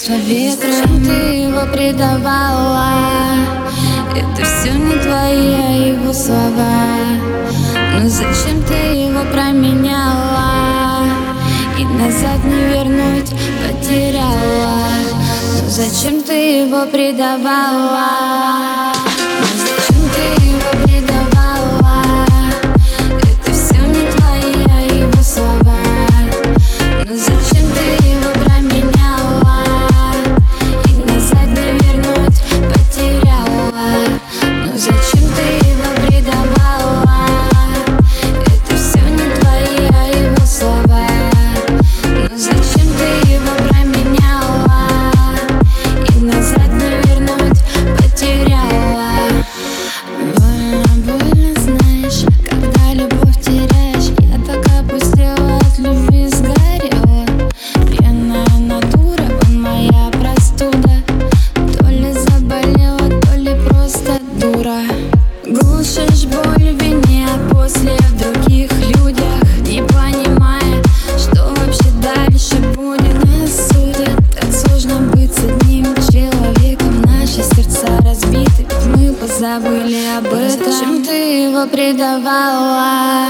вышла ветром. Зачем ты его предавала? Это все не твои, а его слова. Но зачем ты его променяла? И назад не вернуть, потеряла. Но зачем ты его предавала? Но зачем ты его предавала? Это все не твои, а его слова. Но зачем ты его променяла? И назад не вернуть, потеряла. Но зачем ты его предавала? Это все не твои, а его слова. Но зачем ты его променяла? И назад не вернуть, потеряла. Больно, знаешь, когда любовь теряешь. Я так опустела, от любви сгорела. Пьяная натура, он моя простуда. То ли заболела, то ли просто дура. Глушишь боль в вине, а после в других людях, не понимая, что вообще дальше будет. Нас судят, так сложно быть с одним человеком. Наши сердца разбиты, мы позабыли об этом. Зачем ты его предавала?